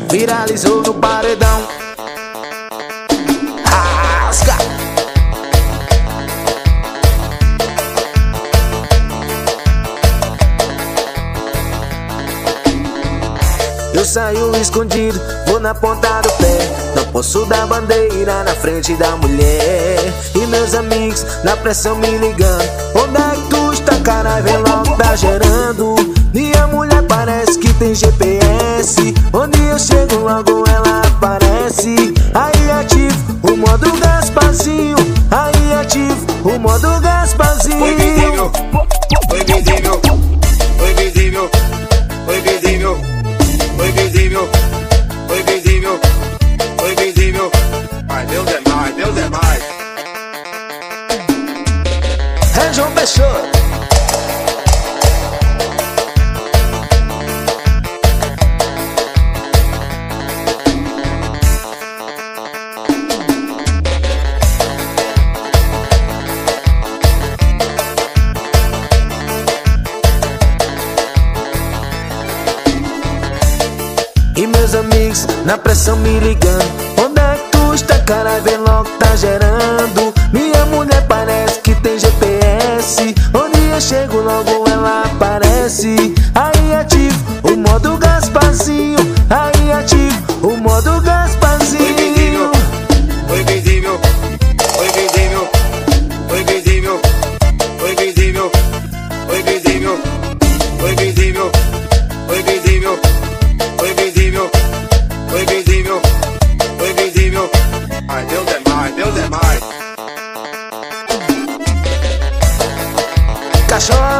viralizou no paredão. Rasga. Eu saio escondido, vou na ponta do pé. Não posso dar bandeira na frente da mulher. E meus amigos na pressão me ligando: onde é que tu está, cara? Vem logo, tá gerando. Minha mulher parece que tem GPS. Onde eu chego logo ela aparece. Aí ativo o modo Gasparzinho. Aí ativo o modo Gasparzinho. Foi visível, foi visível, foi visível, foi visível, foi visível, foi visível, foi visível. Ai, Deus é mais, Deus é mais. É João Peixoto. E meus amigos na pressão me ligando: onde é que tu está, cara? Vem logo, tá gerando. Minha mulher parece que tem GPS. Onde eu chego logo ela aparece. Aí ativo o modo Gasparzinho. Aí ativo o modo Gasparzinho. Foi visível, foi visível, foi visível, foi visível, foi visível, foi visível, foi visível, foi visível, foi visível, foi visível. Ai, Deus é mais, Deus é mais. Cachorro.